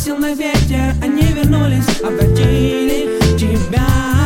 бросил на ветер, они вернулись, обратили тебя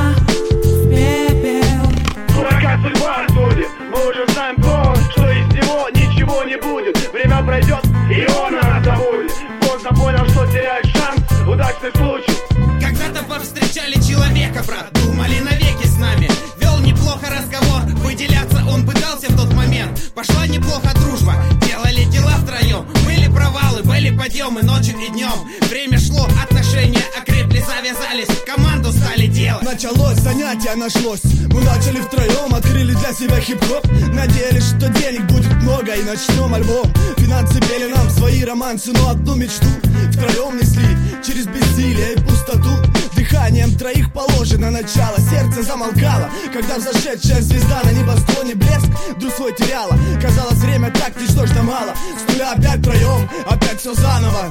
в пепел. Дурака судьба судит, мы уже знаем то, что из него ничего не будет. Время пройдет, и он нас забудет. Поздно понял, что теряет шанс, удачный случай. Когда-то повстречали человека, брат, думали навеки с нами. Вел неплохо разговор, выделяться он пытался в тот момент. Пошла неплохо дружба, делали дела втроем. Были провалы, были подъемы ночью и днем. Время шло, отношения окрепли, завязались, команду стали делать. Началось, занятие нашлось. Мы начали втроем, открыли для себя хип-хоп. Надеялись, что денег будет много и начнем альбом. Финансы пели нам свои романсы, но одну мечту втроем несли через бессилие и пустоту. Дыханием троих положено начало, сердце замолкало, когда взошедшая звезда на небосклоне блеск вдруг свой теряла. Казалось, время так ничтожно мало. С нуля опять втроем, опять все заново.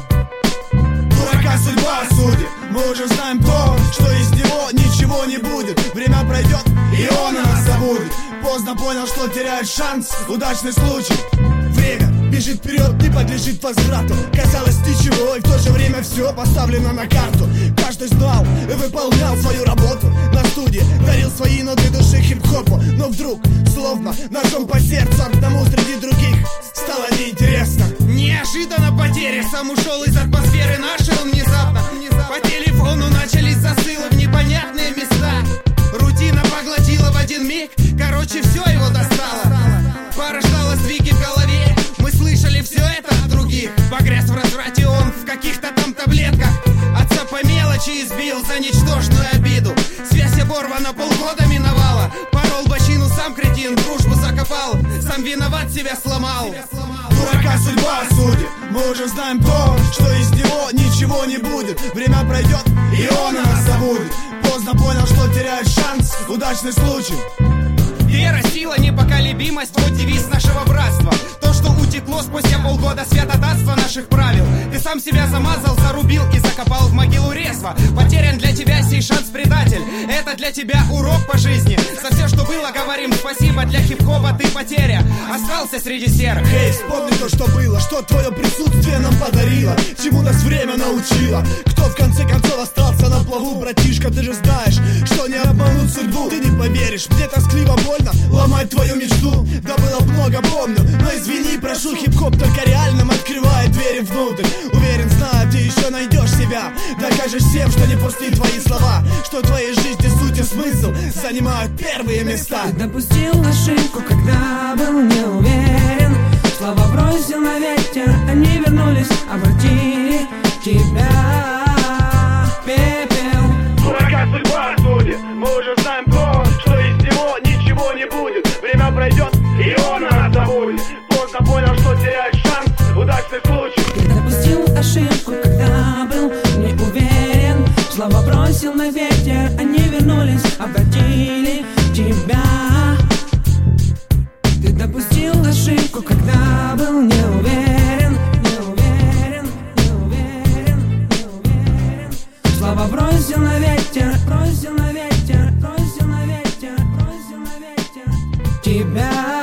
Дурака судьба судит, мы уже знаем то, что из него ничего не будет. Время пройдет, и он нас забудет. Поздно понял, что теряет шанс, удачный случай. Время бежит вперед, не подлежит возврату. Казалось, ничего, и в то же время все поставлено на карту. Каждый знал и выполнял свою работу. На студии дарил свои ноты души хип-хопу. Но вдруг, словно ножом по сердцу, одному среди других стало неинтересно. Неожиданно потеря, сам ушел из атмосферы нашей он внезапно. По телефону начались засылы в непонятные места. Рутина поглотила в один миг, короче, все его достало. Порождало сдвиги в голове, мы слышали все это от других. Погряз в разврате он в каких-то там таблетках. Отца по мелочи избил за ничтожную обиду. Связь оборвана, полгода миновала. Порол бочину, сам кретин, дружбу закопал. Сам виноват, себя сломал. Дурака судьба судит, мы уже знаем то, что из него ничего не будет. Время пройдет, и он нас забудет. Поздно понял, что теряет шанс, удачный случай. Вера, сила, непоколебимость, вот девиз нашего братства. То, что утекло спустя полгода святотатства наших правил. Ты сам себя замазал, зарубил и закопал в могилу резво. Потерян для тебя сей шанс, предатель. Это для тебя урок по жизни. За все, что было, говорим спасибо. Для хип-хопа ты потеря, остался среди серых. Эй, вспомни то, что было, что твое присутствие нам подарило, чему нас время научило. Кто в конце концов остался на плаву, братишка, ты же знаешь, что не обмануть судьбу. Ты не поверишь, мне тоскливо больно ломать твою мечту. Да было много, помню, но извини, прошу, хип-хоп только реальным открывает двери внутрь. Уверен, знаю, ты еще найдешь себя. Докажешь всем, что не пусты твои слова, что в твоей жизни суть и смысл занимают первые места. Ты допустил ошибку, когда был не уверен. Слова бросил на ветер, они вернулись, обратили тебя в пепел. Дурака судьба судит, мы уже знаем то, что из него ничего не будет. Время пройдет, и он нас забудет. Поздно понял, что теряет шанс, удачный случай. Ты допустил ошибку, когда был не уверен. Слова бросил на ветер, они вернулись, обратили тебя. Ты допустил ошибку, когда был не уверен. Слова бросил на ветер, бросил на ветер, бросил на ветер, бросил на ветер тебя.